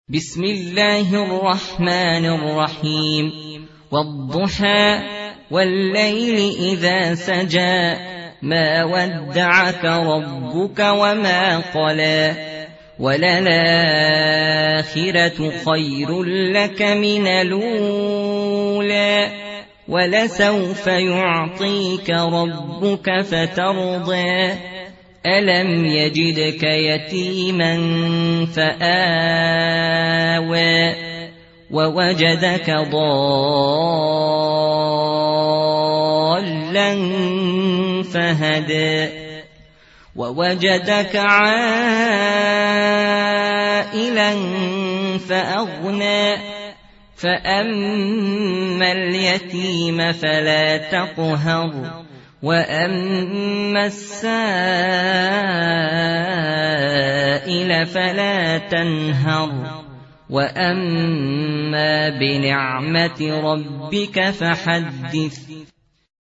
بسم الله الرحمن الرحيم والضحى والليل إذا سجى ما ودعك ربك وما قلى وللآخرة خير لك من الأولى ولسوف يعطيك ربك فترضى ألم يجدك يتيما فآوى ووجدك ضالا فهدى ووجدك عائلا فأغنى فأما اليتيم فلا تقهر وأما السائل فلا تنهر وأما بنعمة ربك فحدث